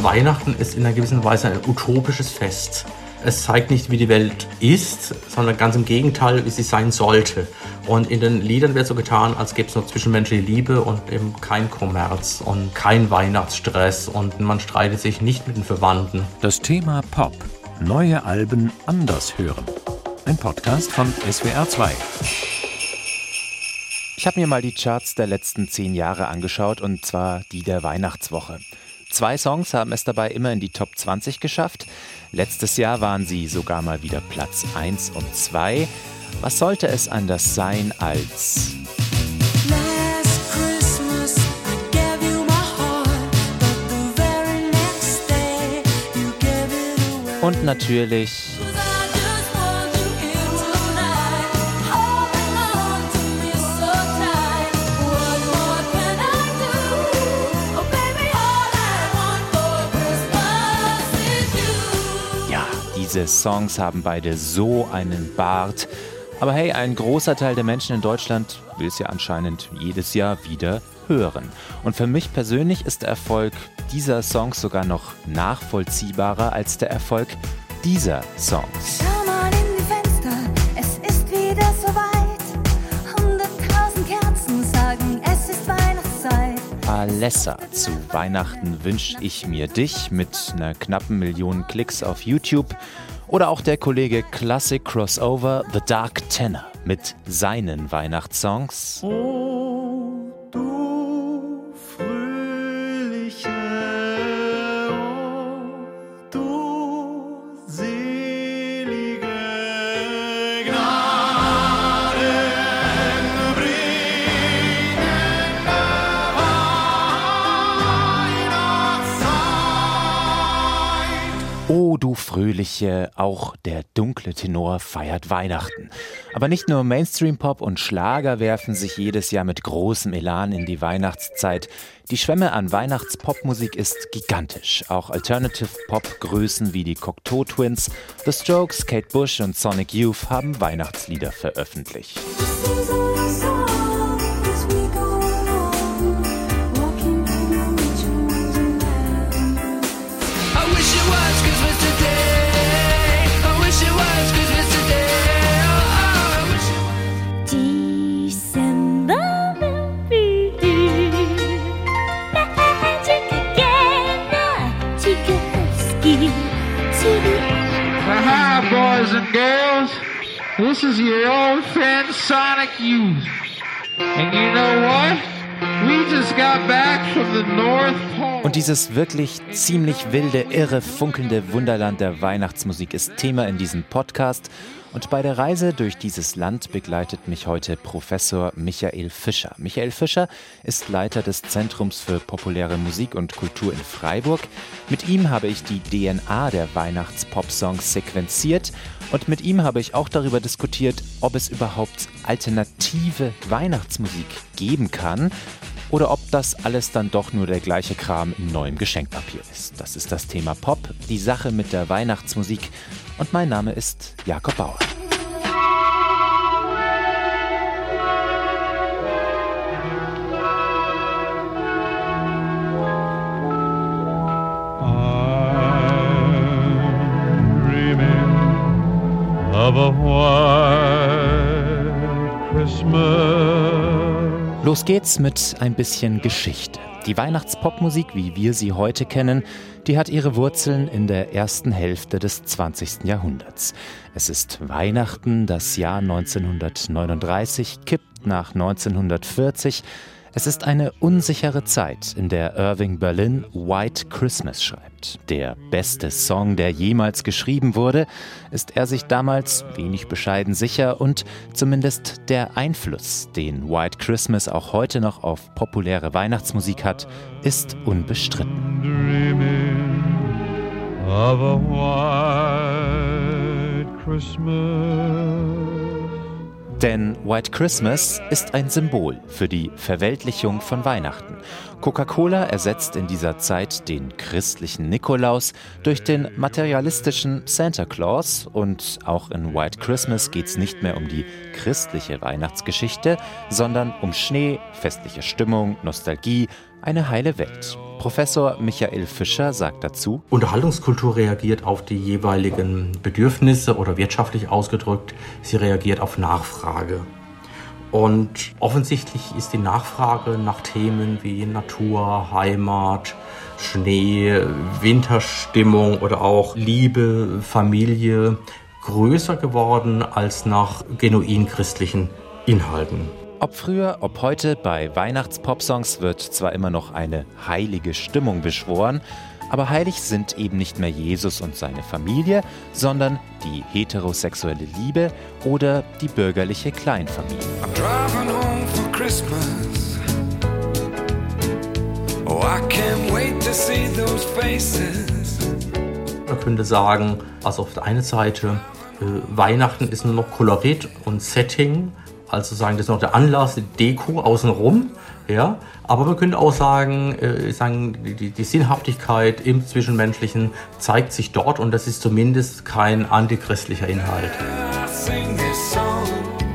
Weihnachten ist in einer gewissen Weise ein utopisches Fest. Es zeigt nicht, wie die Welt ist, sondern ganz im Gegenteil, wie sie sein sollte. Und in den Liedern wird so getan, als gäbe es nur zwischenmenschliche Liebe und eben kein Kommerz und kein Weihnachtsstress und man streitet sich nicht mit den Verwandten. Das Thema Pop. Neue Alben anders hören. Ein Podcast von SWR 2. Ich habe mir mal die Charts der letzten 10 Jahre angeschaut, und zwar die der Weihnachtswoche. 2 Songs haben es dabei immer in die Top 20 geschafft. Letztes Jahr waren sie sogar mal wieder Platz 1 und 2. Was sollte es anders sein als... Und natürlich... Diese Songs haben beide so einen Bart. Aber hey, ein großer Teil der Menschen in Deutschland will es ja anscheinend jedes Jahr wieder hören. Und für mich persönlich ist der Erfolg dieser Songs sogar noch nachvollziehbarer als der Erfolg dieser Songs. Schau mal in die Fenster, es ist wieder soweit. 100.000 Kerzen sagen, es ist Weihnachtszeit. Alessa, zu Weihnachten wünsch ich mir dich, mit einer knappen Million Klicks auf YouTube. Oder auch der Kollege Classic Crossover The Dark Tenor mit seinen Weihnachtssongs. Oh, du fröhliche, oh, du selige Oh, du Fröhliche, auch der dunkle Tenor feiert Weihnachten. Aber nicht nur Mainstream-Pop und Schlager werfen sich jedes Jahr mit großem Elan in die Weihnachtszeit. Die Schwemme an Weihnachtspopmusik ist gigantisch. Auch Alternative-Pop-Größen wie die Cocteau Twins, The Strokes, Kate Bush und Sonic Youth haben Weihnachtslieder veröffentlicht. Hi, boys and girls. This is your old friend Sonic Youth. And you know what? We just got back from the North Pole. Und dieses wirklich ziemlich wilde, irre, funkelnde Wunderland der Weihnachtsmusik ist Thema in diesem Podcast. Und bei der Reise durch dieses Land begleitet mich heute Professor Michael Fischer. Michael Fischer ist Leiter des Zentrums für populäre Musik und Kultur in Freiburg. Mit ihm habe ich die DNA der Weihnachtspop-Songs sequenziert und mit ihm habe ich auch darüber diskutiert, ob es überhaupt alternative Weihnachtsmusik geben kann oder ob das alles dann doch nur der gleiche Kram in neuem Geschenkpapier ist. Das ist das Thema Pop, die Sache mit der Weihnachtsmusik. Und mein Name ist Jakob Bauer. I'm dreaming of a white Christmas. Los geht's mit ein bisschen Geschichte. Die Weihnachtspopmusik, wie wir sie heute kennen, die hat ihre Wurzeln in der ersten Hälfte des 20. Jahrhunderts. Es ist Weihnachten, das Jahr 1939 kippt nach 1940. Es ist eine unsichere Zeit, in der Irving Berlin White Christmas schreibt. Der beste Song, der jemals geschrieben wurde, ist er sich damals wenig bescheiden sicher und zumindest der Einfluss, den White Christmas auch heute noch auf populäre Weihnachtsmusik hat, ist unbestritten. Dreaming of a white Christmas. Denn White Christmas ist ein Symbol für die Verweltlichung von Weihnachten. Coca-Cola ersetzt in dieser Zeit den christlichen Nikolaus durch den materialistischen Santa Claus. Und auch in White Christmas geht es nicht mehr um die christliche Weihnachtsgeschichte, sondern um Schnee, festliche Stimmung, Nostalgie, Eine heile Welt. Professor Michael Fischer sagt dazu: Unterhaltungskultur reagiert auf die jeweiligen Bedürfnisse oder wirtschaftlich ausgedrückt, sie reagiert auf Nachfrage. Und offensichtlich ist die Nachfrage nach Themen wie Natur, Heimat, Schnee, Winterstimmung oder auch Liebe, Familie größer geworden als nach genuin christlichen Inhalten. Ob früher, ob heute, bei Weihnachts-Popsongs wird zwar immer noch eine heilige Stimmung beschworen, aber heilig sind eben nicht mehr Jesus und seine Familie, sondern die heterosexuelle Liebe oder die bürgerliche Kleinfamilie. I'm driving home for Christmas. Oh, I can't wait to see those faces. Man könnte sagen, also auf der einen Seite, Weihnachten ist nur noch Kolorit und Setting, also sagen, das ist noch der Anlass, die Deko außenrum, ja. Aber man könnte auch sagen, die Sinnhaftigkeit im Zwischenmenschlichen zeigt sich dort und das ist zumindest kein antichristlicher Inhalt. I sing this song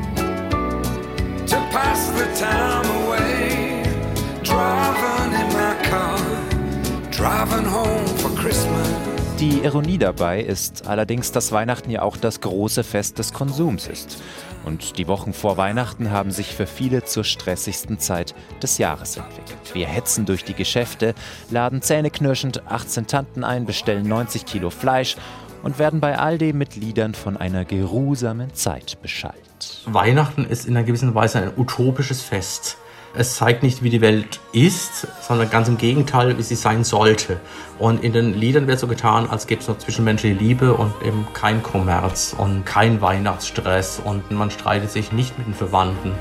to pass the time away. Driving in my car, driving home for Christmas. Die Ironie dabei ist allerdings, dass Weihnachten ja auch das große Fest des Konsums ist. Und die Wochen vor Weihnachten haben sich für viele zur stressigsten Zeit des Jahres entwickelt. Wir hetzen durch die Geschäfte, laden zähneknirschend 18 Tanten ein, bestellen 90 Kilo Fleisch und werden bei all dem mit Liedern von einer geruhsamen Zeit beschallt. Weihnachten ist in einer gewissen Weise ein utopisches Fest. Es zeigt nicht, wie die Welt ist, sondern ganz im Gegenteil, wie sie sein sollte. Und in den Liedern wird so getan, als gäbe es noch zwischenmenschliche Liebe und eben kein Kommerz und kein Weihnachtsstress und man streitet sich nicht mit den Verwandten.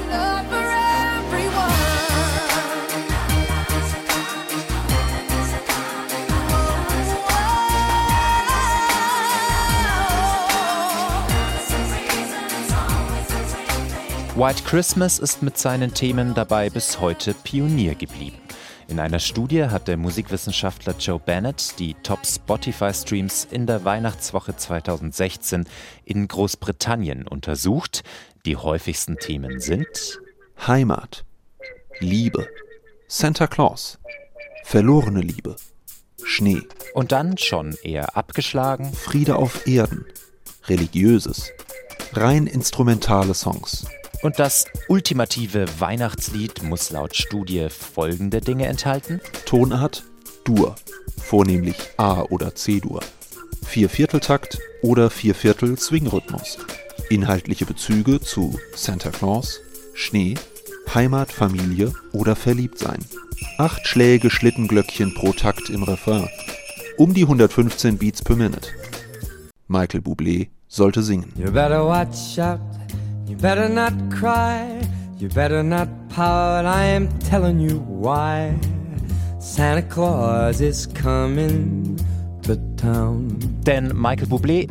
White Christmas ist mit seinen Themen dabei bis heute Pionier geblieben. In einer Studie hat der Musikwissenschaftler Joe Bennett die Top-Spotify-Streams in der Weihnachtswoche 2016 in Großbritannien untersucht. Die häufigsten Themen sind Heimat, Liebe, Santa Claus, verlorene Liebe, Schnee. Und dann schon eher abgeschlagen Friede auf Erden, religiöses, rein instrumentale Songs. Und das ultimative Weihnachtslied muss laut Studie folgende Dinge enthalten: Tonart, Dur, vornehmlich A- oder C-Dur. 4/4-Takt oder 4/4 Swing-Rhythmus. Inhaltliche Bezüge zu Santa Claus, Schnee, Heimat, Familie oder Verliebtsein. 8 Schläge Schlittenglöckchen pro Takt im Refrain. Um die 115 Beats per Minute. Michael Bublé sollte singen. You better watch out, you better not cry, you better not pout, I am telling you why. Santa Claus is coming to town. Denn Michael Bublé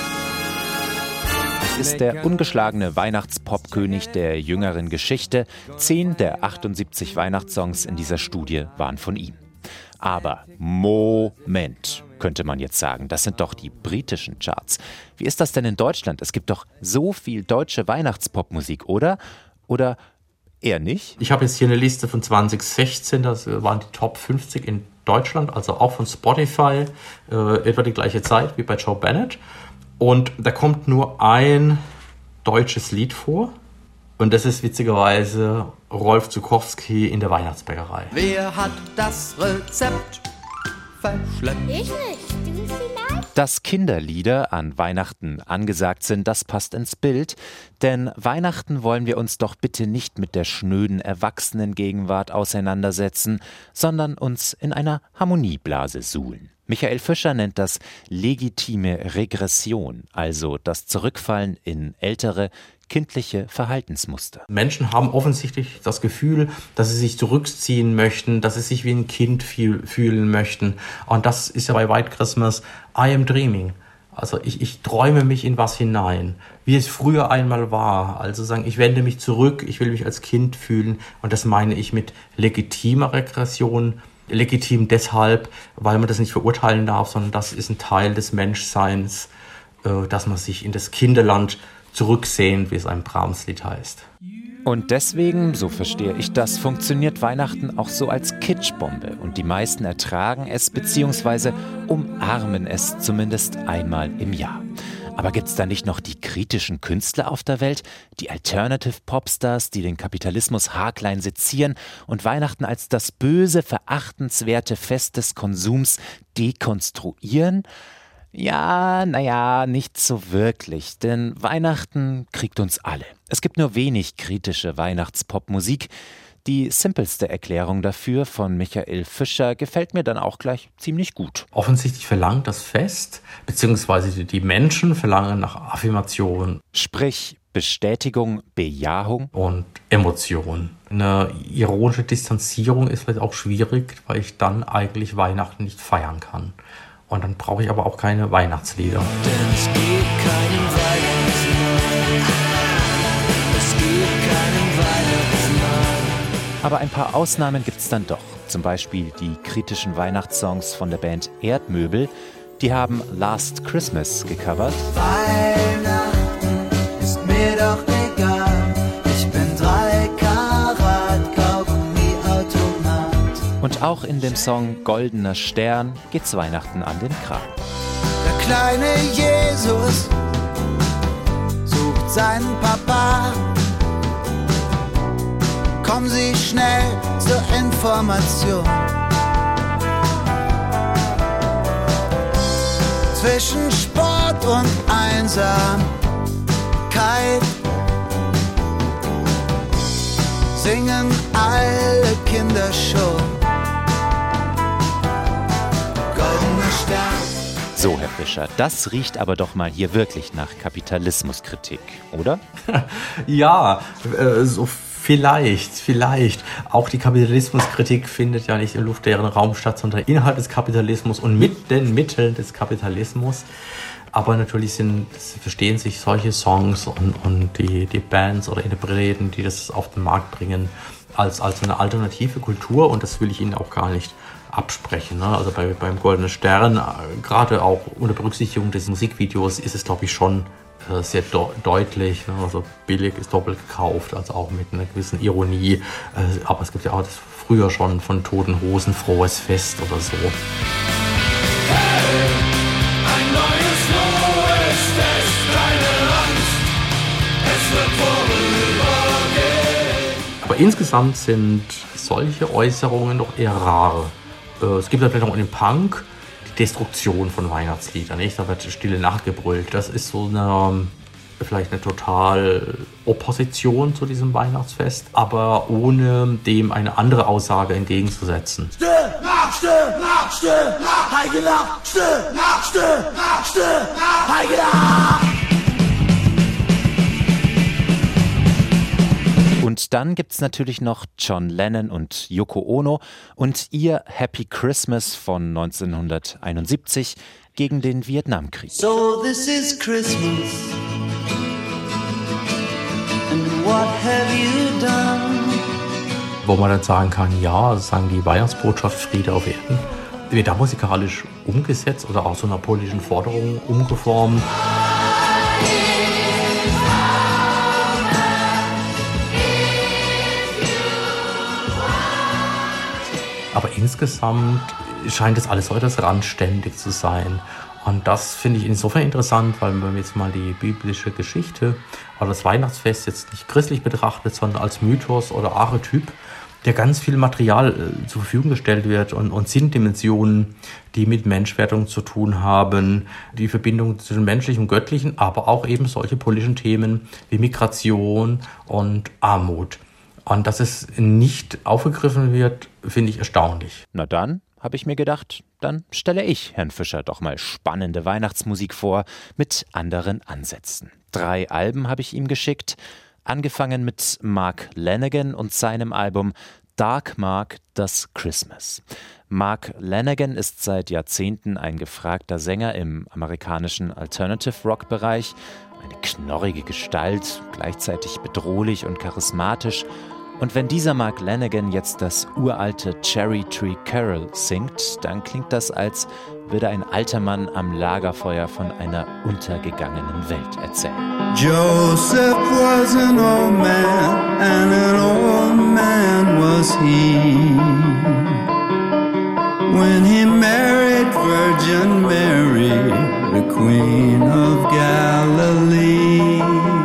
ist der ungeschlagene Weihnachtspopkönig der jüngeren Geschichte. 10 der 78 Weihnachtssongs in dieser Studie waren von ihm. Aber Moment, könnte man jetzt sagen, das sind doch die britischen Charts. Wie ist das denn in Deutschland? Es gibt doch so viel deutsche Weihnachtspopmusik, oder? Oder eher nicht? Ich habe jetzt hier eine Liste von 2016, das waren die Top 50 in Deutschland, also auch von Spotify, etwa die gleiche Zeit wie bei Joe Bennett. Und da kommt nur ein deutsches Lied vor. Und das ist witzigerweise Rolf Zukowski in der Weihnachtsbäckerei. Wer hat das Rezept verschleppt? Ich nicht. Du vielleicht? Dass Kinderlieder an Weihnachten angesagt sind, das passt ins Bild. Denn Weihnachten wollen wir uns doch bitte nicht mit der schnöden Erwachsenengegenwart auseinandersetzen, sondern uns in einer Harmonieblase suhlen. Michael Fischer nennt das legitime Regression, also das Zurückfallen in ältere, kindliche Verhaltensmuster. Menschen haben offensichtlich das Gefühl, dass sie sich zurückziehen möchten, dass sie sich wie ein Kind fühlen möchten. Und das ist ja bei White Christmas, I am dreaming. Also ich träume mich in was hinein, wie es früher einmal war. Also sagen, ich wende mich zurück, ich will mich als Kind fühlen. Und das meine ich mit legitimer Regression. Legitim deshalb, weil man das nicht verurteilen darf, sondern das ist ein Teil des Menschseins, dass man sich in das Kinderland zurücksehend, wie es ein Brahms-Lied heißt. Und deswegen, so verstehe ich das, funktioniert Weihnachten auch so als Kitschbombe. Und die meisten ertragen es bzw. umarmen es zumindest einmal im Jahr. Aber gibt's da nicht noch die kritischen Künstler auf der Welt? Die Alternative-Popstars, die den Kapitalismus haarklein sezieren und Weihnachten als das böse, verachtenswerte Fest des Konsums dekonstruieren? Ja, naja, nicht so wirklich, denn Weihnachten kriegt uns alle. Es gibt nur wenig kritische Weihnachtspopmusik. Die simpelste Erklärung dafür von Michael Fischer gefällt mir dann auch gleich ziemlich gut. Offensichtlich verlangt das Fest, beziehungsweise die Menschen verlangen nach Affirmation. Sprich Bestätigung, Bejahung und Emotion. Eine ironische Distanzierung ist vielleicht auch schwierig, weil ich dann eigentlich Weihnachten nicht feiern kann. Und dann brauche ich aber auch keine Weihnachtslieder. Denn es gibt keinen Weihnachtsmann. Es gibt keinen Weihnachtsmann. Aber ein paar Ausnahmen gibt's dann doch. Zum Beispiel die kritischen Weihnachtssongs von der Band Erdmöbel. Die haben Last Christmas gecovert. Weihnachten ist mir doch egal. Ich bin 3 Karat Kaugummi-Automat. Und auch in dem Song Goldener Stern geht's Weihnachten an den Kragen. Der kleine Jesus sucht seinen Papa. Kommen Sie schnell zur Information. Zwischen Sport und Einsamkeit singen alle Kinder schon. Goldener Stern. So, Herr Fischer, das riecht aber doch mal hier wirklich nach Kapitalismuskritik, oder? Ja, so vielleicht. Auch die Kapitalismuskritik findet ja nicht im luftleeren Raum statt, sondern innerhalb des Kapitalismus und mit den Mitteln des Kapitalismus. Aber natürlich verstehen sich solche Songs und die Bands oder Interpreten, die das auf den Markt bringen, als eine alternative Kultur, und das will ich ihnen auch gar nicht absprechen. Ne? Also beim Goldenen Stern, gerade auch unter Berücksichtigung des Musikvideos, ist es, glaube ich, schon sehr deutlich. Ne? Also billig ist doppelt gekauft, also auch mit einer gewissen Ironie. Aber es gibt ja auch das früher schon von Toten Hosen, Frohes Fest oder so. Hey, ein neues frohes Fest, keine Angst, es wird vorübergehen. Aber insgesamt sind solche Äußerungen doch eher rar. Es gibt natürlich noch in dem Punk die Destruktion von Weihnachtsliedern, nicht? Da wird Stille Nacht gebrüllt. Das ist so vielleicht eine total Opposition zu diesem Weihnachtsfest, aber ohne dem eine andere Aussage entgegenzusetzen. Stille Nacht, Stille Nacht, Stille Nacht, Heilige Nacht, Stille Nacht, Stille Nacht, Stille Nacht, Heilige Nacht. Und dann gibt's natürlich noch John Lennon und Yoko Ono und ihr Happy Christmas von 1971 gegen den Vietnamkrieg. So this is Christmas, and what have you done? Wo man dann sagen kann, ja, sagen die Weihnachtsbotschaft Friede auf Erden, wird da musikalisch umgesetzt oder auch zu einer politischen Forderung umgeformt. Aber insgesamt scheint es alles so etwas randständig zu sein. Und das finde ich insofern interessant, weil wenn man jetzt mal die biblische Geschichte oder das Weihnachtsfest jetzt nicht christlich betrachtet, sondern als Mythos oder Archetyp, der ganz viel Material zur Verfügung gestellt wird und Sinndimensionen, die mit Menschwerdung zu tun haben, die Verbindung zwischen menschlichem und göttlichen, aber auch eben solche politischen Themen wie Migration und Armut. Und dass es nicht aufgegriffen wird, finde ich erstaunlich. Na dann, habe ich mir gedacht, dann stelle ich Herrn Fischer doch mal spannende Weihnachtsmusik vor mit anderen Ansätzen. 3 Alben habe ich ihm geschickt, angefangen mit Mark Lanegan und seinem Album Dark Mark Does Christmas. Mark Lanegan ist seit Jahrzehnten ein gefragter Sänger im amerikanischen Alternative-Rock-Bereich. Eine knorrige Gestalt, gleichzeitig bedrohlich und charismatisch. Und wenn dieser Mark Lanegan jetzt das uralte Cherry Tree Carol singt, dann klingt das, als würde ein alter Mann am Lagerfeuer von einer untergegangenen Welt erzählen. Joseph was an old man, and an old man was he, when he married Virgin Mary, the Queen of Galilee.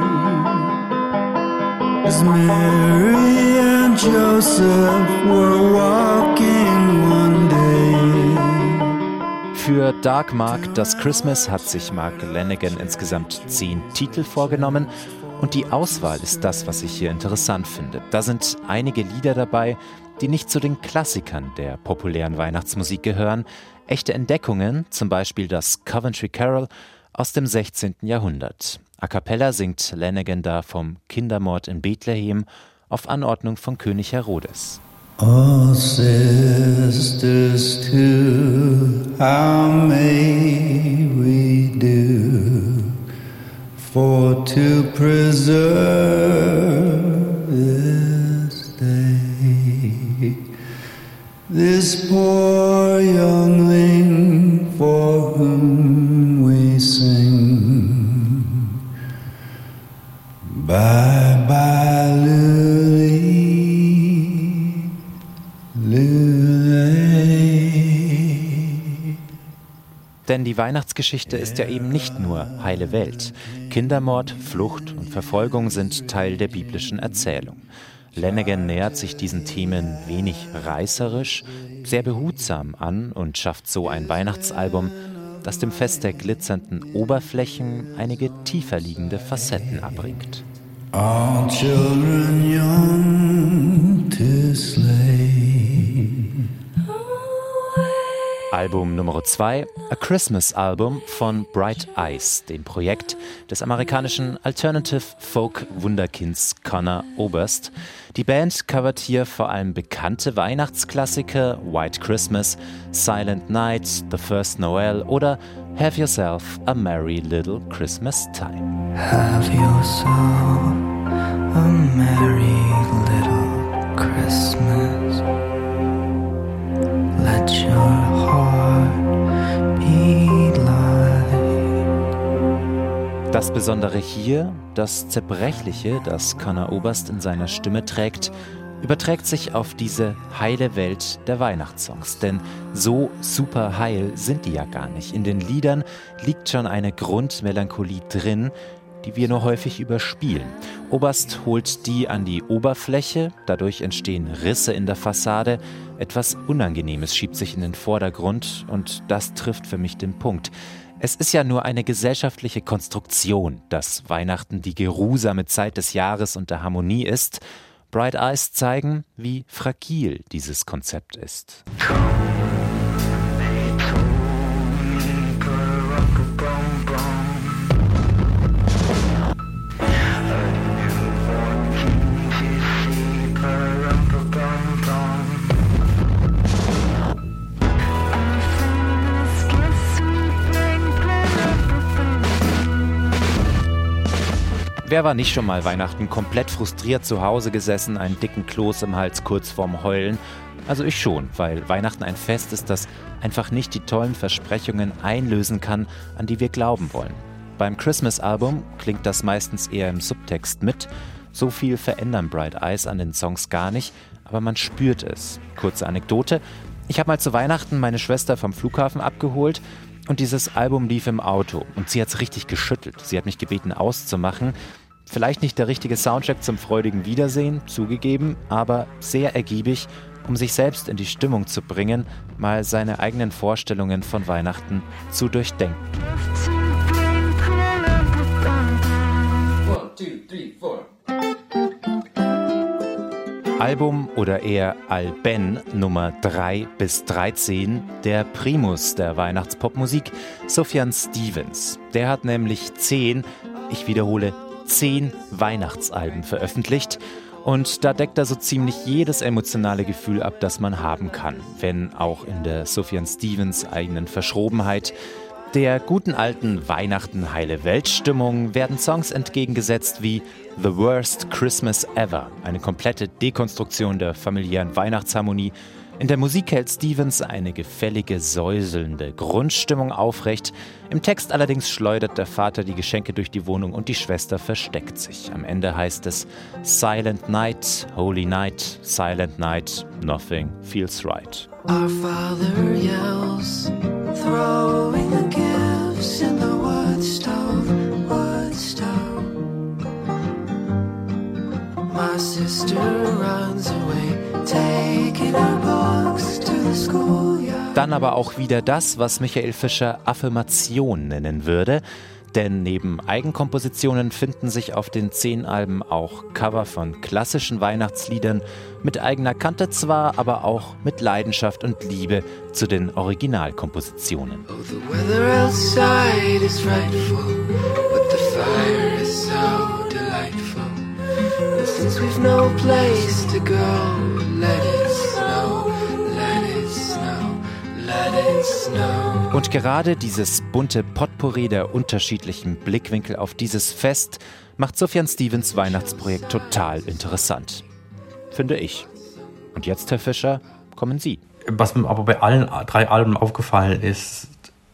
As Mary and Joseph were walking one day. Für Dark Mark Does Christmas hat sich Mark Lanegan insgesamt 10 Titel vorgenommen. Und die Auswahl ist das, was ich hier interessant finde. Da sind einige Lieder dabei, die nicht zu den Klassikern der populären Weihnachtsmusik gehören. Echte Entdeckungen, zum Beispiel das Coventry Carol aus dem 16. Jahrhundert. A cappella singt Lanegan da vom Kindermord in Bethlehem auf Anordnung von König Herodes. Oh, sisters too, how may we do for to preserve this day, this poor youngling for whom we sing. Bye bye, Lily, Lily. Denn die Weihnachtsgeschichte ist ja eben nicht nur heile Welt. Kindermord, Flucht und Verfolgung sind Teil der biblischen Erzählung. Lanegan nähert sich diesen Themen wenig reißerisch, sehr behutsam an und schafft so ein Weihnachtsalbum, das dem Fest der glitzernden Oberflächen einige tiefer liegende Facetten abbringt. All children young to slay. Album Nummer 2, A Christmas Album von Bright Eyes, dem Projekt des amerikanischen Alternative Folk Wunderkinds Conor Oberst. Die Band covert hier vor allem bekannte Weihnachtsklassiker White Christmas, Silent Night, The First Noel oder Have Yourself a Merry Little Christmas Time. Have yourself a merry little Christmas. Let your heart beat light. Das Besondere hier, das Zerbrechliche, das Conor Oberst in seiner Stimme trägt, überträgt sich auf diese heile Welt der Weihnachtssongs. Denn so super heil sind die ja gar nicht. In den Liedern liegt schon eine Grundmelancholie drin, die wir nur häufig überspielen. Oberst holt die an die Oberfläche, dadurch entstehen Risse in der Fassade, etwas Unangenehmes schiebt sich in den Vordergrund und das trifft für mich den Punkt. Es ist ja nur eine gesellschaftliche Konstruktion, dass Weihnachten die geruhsame Zeit des Jahres und der Harmonie ist. Bright Eyes zeigen, wie fragil dieses Konzept ist. Wer war nicht schon mal Weihnachten komplett frustriert zu Hause gesessen, einen dicken Kloß im Hals kurz vorm Heulen? Also ich schon, weil Weihnachten ein Fest ist, das einfach nicht die tollen Versprechungen einlösen kann, an die wir glauben wollen. Beim Christmas-Album klingt das meistens eher im Subtext mit. So viel verändern Bright Eyes an den Songs gar nicht, aber man spürt es. Kurze Anekdote: Ich habe mal zu Weihnachten meine Schwester vom Flughafen abgeholt und dieses Album lief im Auto und sie hat es richtig geschüttelt. Sie hat mich gebeten auszumachen. Vielleicht nicht der richtige Soundtrack zum freudigen Wiedersehen, zugegeben, aber sehr ergiebig, um sich selbst in die Stimmung zu bringen, mal seine eigenen Vorstellungen von Weihnachten zu durchdenken. 1, 2, 3, 4. Album oder eher Alben Nummer 3 bis 13, der Primus der Weihnachtspopmusik, Sufjan Stevens. Der hat nämlich 10 Weihnachtsalben veröffentlicht und da deckt er so ziemlich jedes emotionale Gefühl ab, das man haben kann, wenn auch in der Sufjan Stevens eigenen Verschrobenheit. Der guten alten Weihnachten-Heile-Welt-Stimmung werden Songs entgegengesetzt wie The Worst Christmas Ever, eine komplette Dekonstruktion der familiären Weihnachtsharmonie. In der Musik hält Stevens eine gefällige, säuselnde Grundstimmung aufrecht. Im Text allerdings schleudert der Vater die Geschenke durch die Wohnung und die Schwester versteckt sich. Am Ende heißt es Silent Night, Holy Night, Silent Night, nothing feels right. Our Father yells, throwing the gifts in the wood stove, wood stove. My sister runs away, taking her books to the schoolyard. Dann aber auch wieder das, was Michael Fischer Affirmation nennen würde. Denn neben Eigenkompositionen finden sich auf den 10 Alben auch Cover von klassischen Weihnachtsliedern, mit eigener Kante zwar, aber auch mit Leidenschaft und Liebe zu den Originalkompositionen. Oh, the weather outside is frightful, but the fire is so delightful. And since we've no place to go, let it snow, let it snow, let it snow. Und gerade dieses bunte Potpourri der unterschiedlichen Blickwinkel auf dieses Fest macht Sufjan Stevens Weihnachtsprojekt total interessant. Finde ich. Und jetzt, Herr Fischer, kommen Sie. Was mir aber bei allen 3 Alben aufgefallen ist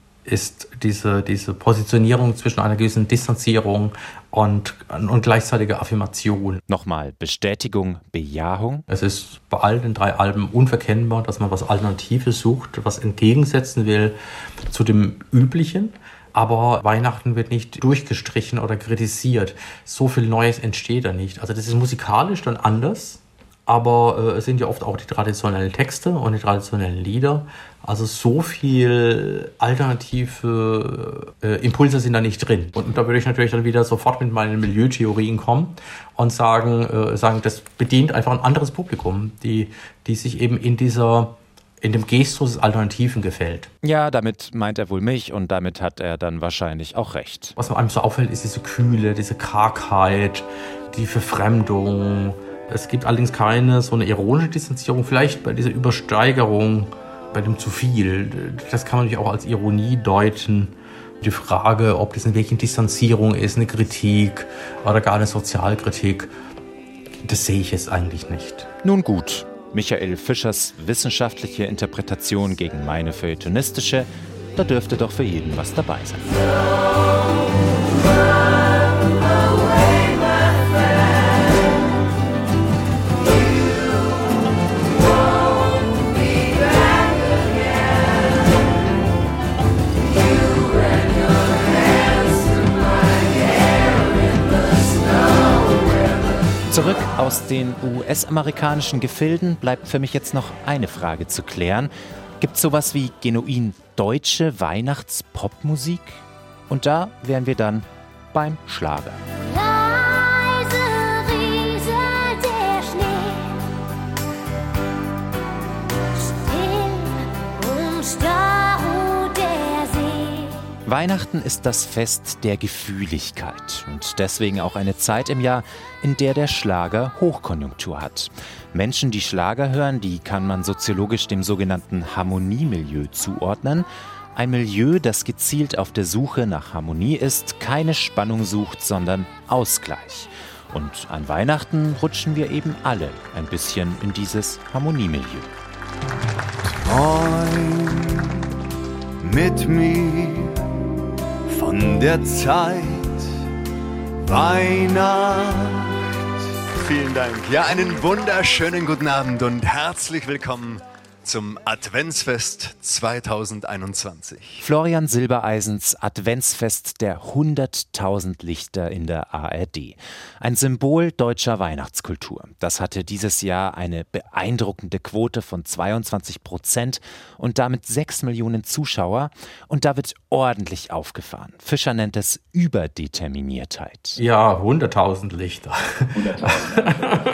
diese Positionierung zwischen einer gewissen Distanzierung und gleichzeitiger Affirmation. Nochmal Bestätigung, Bejahung. Es ist bei all den 3 Alben unverkennbar, dass man was Alternatives sucht, was entgegensetzen will zu dem Üblichen. Aber Weihnachten wird nicht durchgestrichen oder kritisiert. So viel Neues entsteht da nicht. Also das ist musikalisch dann anders. Aber es sind ja oft auch die traditionellen Texte und die traditionellen Lieder. Also so viel alternative Impulse sind da nicht drin. Und da würde ich natürlich dann wieder sofort mit meinen Milieutheorien kommen und sagen, das bedient einfach ein anderes Publikum, die sich eben in dem Gestus des Alternativen gefällt. Ja, damit meint er wohl mich und damit hat er dann wahrscheinlich auch recht. Was mir einem so auffällt, ist diese Kühle, diese Kargheit, die Verfremdung. Es gibt allerdings keine so eine ironische Distanzierung, vielleicht bei dieser Übersteigerung, bei dem zu viel. Das kann man natürlich auch als Ironie deuten. Die Frage, ob das in welcher Distanzierung ist, eine Kritik oder gar eine Sozialkritik, das sehe ich jetzt eigentlich nicht. Nun gut, Michael Fischers wissenschaftliche Interpretation gegen meine feuilletonistische, da dürfte doch für jeden was dabei sein. Zurück aus den US-amerikanischen Gefilden bleibt für mich jetzt noch eine Frage zu klären. Gibt es sowas wie genuin deutsche Weihnachtspopmusik? Und da wären wir dann beim Schlager. Leise rieselt der Schnee, still und starr ruht der See. Weihnachten ist das Fest der Gefühligkeit und deswegen auch eine Zeit im Jahr, in der der Schlager Hochkonjunktur hat. Menschen, die Schlager hören, die kann man soziologisch dem sogenannten Harmoniemilieu zuordnen. Ein Milieu, das gezielt auf der Suche nach Harmonie ist, keine Spannung sucht, sondern Ausgleich. Und an Weihnachten rutschen wir eben alle ein bisschen in dieses Harmoniemilieu. Träum mit mir von der Zeit Weihnacht. Vielen Dank. Ja, einen wunderschönen guten Abend und herzlich willkommen zum Adventsfest 2021. Florian Silbereisens Adventsfest der 100.000 Lichter in der ARD. Ein Symbol deutscher Weihnachtskultur. Das hatte dieses Jahr eine beeindruckende Quote von 22% und damit 6 Millionen Zuschauer. Und da wird ordentlich aufgefahren. Fischer nennt es Überdeterminiertheit. Ja, 100.000 Lichter. 100.000.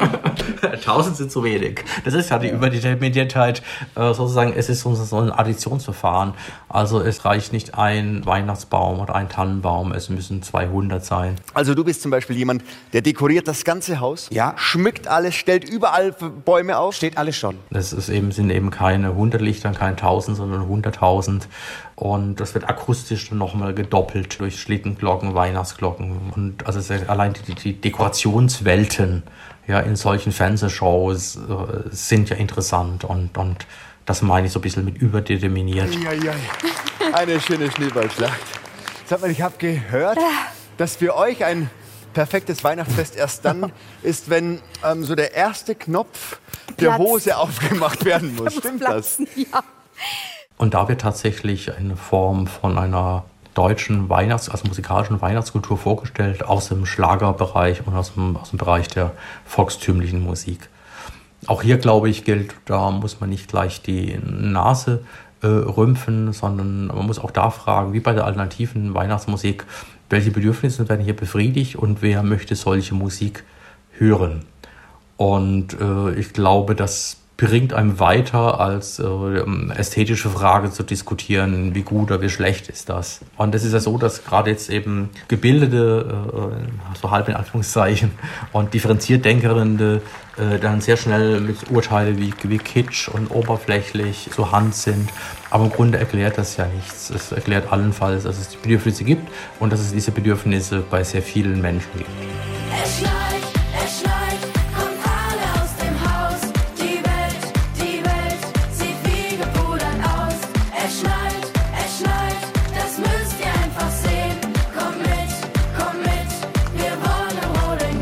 1000 sind zu wenig. Das ist ja die Überdeterminiertheit, sozusagen, es ist so ein Additionsverfahren. Also es reicht nicht ein Weihnachtsbaum oder ein Tannenbaum, es müssen 200 sein. Also du bist zum Beispiel jemand, der dekoriert das ganze Haus, schmückt alles, stellt überall Bäume auf. Steht alles schon. Sind eben keine 100 Lichter, keine 1000, sondern 100.000. Und das wird akustisch dann nochmal gedoppelt durch Schlittenglocken, Weihnachtsglocken. Und also allein die Dekorationswelten in solchen Fernsehshows sind ja interessant. Und das meine ich so ein bisschen mit überdeterminiert. Eine schöne Schneeballschlacht. Sag mal, ich habe gehört, dass für euch ein perfektes Weihnachtsfest erst dann ist, wenn so der erste Knopf der Hose aufgemacht werden muss. Stimmt das? Ja. Und da wird tatsächlich eine Form von einer deutschen musikalischen Weihnachtskultur vorgestellt, aus dem Schlagerbereich und aus dem Bereich der volkstümlichen Musik. Auch hier, glaube ich, gilt, da muss man nicht gleich die Nase rümpfen, sondern man muss auch da fragen, wie bei der alternativen Weihnachtsmusik, welche Bedürfnisse werden hier befriedigt und wer möchte solche Musik hören. Und ich glaube, das bringt einem weiter, als ästhetische Frage zu diskutieren, wie gut oder wie schlecht ist das. Und es ist ja so, dass gerade jetzt eben gebildete, so halb in Anführungszeichen, und differenziert Denkende dann sehr schnell mit Urteile wie Kitsch und oberflächlich zur Hand sind. Aber im Grunde erklärt das ja nichts. Es erklärt allenfalls, dass es die Bedürfnisse gibt und dass es diese Bedürfnisse bei sehr vielen Menschen gibt. Es schneit, kommt alle aus dem Haus. Die Welt sieht wie gepudert aus. Es schneit, das müsst ihr einfach sehen. Komm mit, wir wollen holen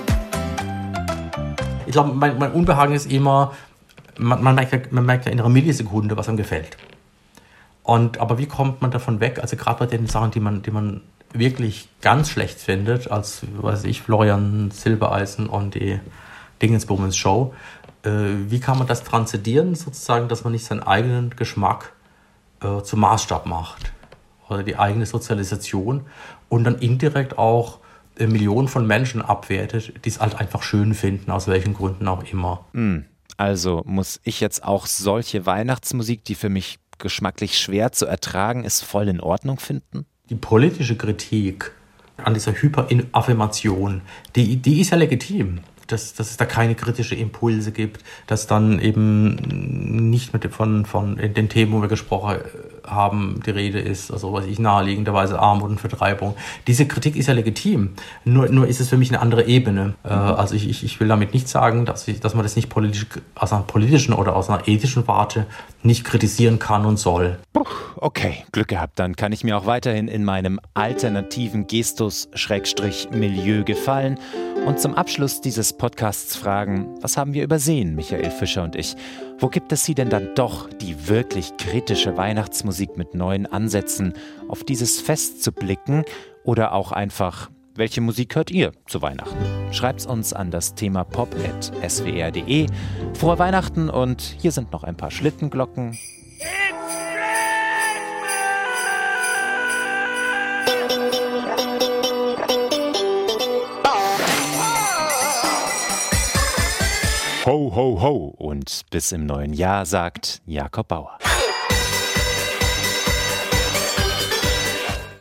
gehen. Ich glaube, mein Unbehagen ist immer, man merkt ja in einer Millisekunde, was einem gefällt. Aber wie kommt man davon weg? Also gerade bei den Sachen, die man wirklich ganz schlecht findet, als, Florian Silbereisen und die Dingensbummens Show, wie kann man das transzendieren, sozusagen, dass man nicht seinen eigenen Geschmack zum Maßstab macht oder die eigene Sozialisation und dann indirekt auch Millionen von Menschen abwertet, die es halt einfach schön finden, aus welchen Gründen auch immer. Also muss ich jetzt auch solche Weihnachtsmusik, die für mich geschmacklich schwer zu ertragen ist, voll in Ordnung finden? Die politische Kritik an dieser Hyperaffirmation, die ist ja legitim. Dass es da keine kritischen Impulse gibt, dass dann eben nicht von den Themen, wo wir gesprochen haben, die Rede ist, also naheliegenderweise Armut und Vertreibung. Diese Kritik ist ja legitim, nur ist es für mich eine andere Ebene. Also ich will damit nicht sagen, dass man das nicht aus einer politischen oder aus einer ethischen Warte nicht kritisieren kann und soll. Okay, Glück gehabt, dann kann ich mir auch weiterhin in meinem alternativen Gestus-Milieu gefallen. Und zum Abschluss dieses Podcasts fragen, was haben wir übersehen, Michael Fischer und ich? Wo gibt es sie denn dann doch, die wirklich kritische Weihnachtsmusik mit neuen Ansätzen, auf dieses Fest zu blicken? Oder auch einfach, welche Musik hört ihr zu Weihnachten? Schreibt's uns an das Thema pop@swr.de. Frohe Weihnachten und hier sind noch ein paar Schlittenglocken. Ho, ho, ho und bis im neuen Jahr, sagt Jakob Bauer.